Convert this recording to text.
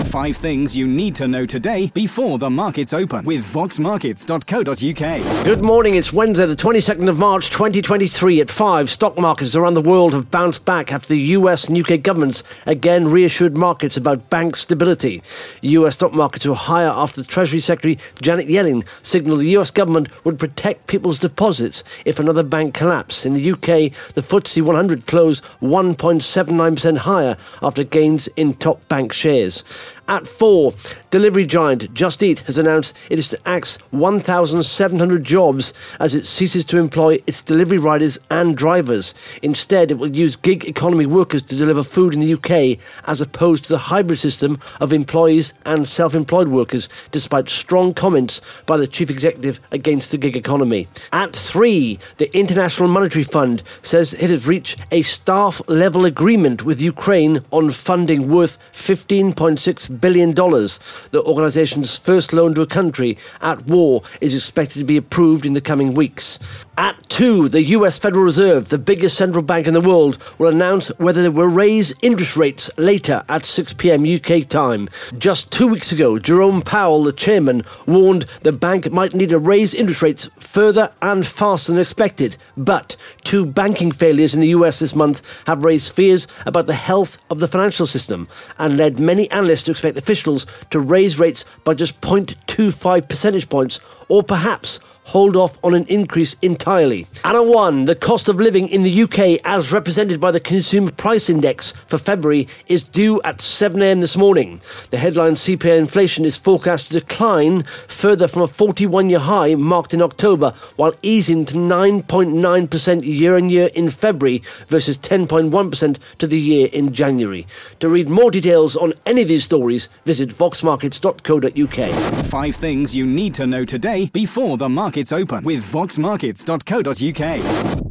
5 things you need to know today before the markets open with voxmarkets.co.uk. Good morning, it's Wednesday the 22nd of March 2023 at 5. Stock markets around the world have bounced back after the US and UK governments again reassured markets about bank stability. US stock markets were higher after the Treasury Secretary Janet Yellen signalled the US government would protect people's deposits if another bank collapsed. In the UK, the FTSE 100 closed 1.79% higher after gains in top bank shares. At 4, delivery giant Just Eat has announced it is to axe 1,700 jobs as it ceases to employ its delivery riders and drivers. Instead, it will use gig economy workers to deliver food in the UK as opposed to the hybrid system of employees and self-employed workers, despite strong comments by the chief executive against the gig economy. At 3, the International Monetary Fund says it has reached a staff-level agreement with Ukraine on funding worth $15.6 billion. The organisation's first loan to a country at war is expected to be approved in the coming weeks. At 2, the US Federal Reserve, the biggest central bank in the world, will announce whether they will raise interest rates later at 6 p.m. UK time. Just 2 weeks ago, Jerome Powell, the chairman, warned the bank might need to raise interest rates further and faster than expected. But 2 banking failures in the US this month have raised fears about the health of the financial system and led many analysts to expect officials to raise rates by just 0.25 percentage points or perhaps hold off on an increase entirely. And at 1, the cost of living in the UK, as represented by the Consumer Price Index for February, is due at 7 a.m. this morning. The headline CPI inflation is forecast to decline further from a 41-year high marked in October, while easing to 9.9% year-on-year in February versus 10.1% to the year in January. To read more details on any of these stories, visit voxmarkets.co.uk. 5 things you need to know today before the markets open with voxmarkets.co.uk.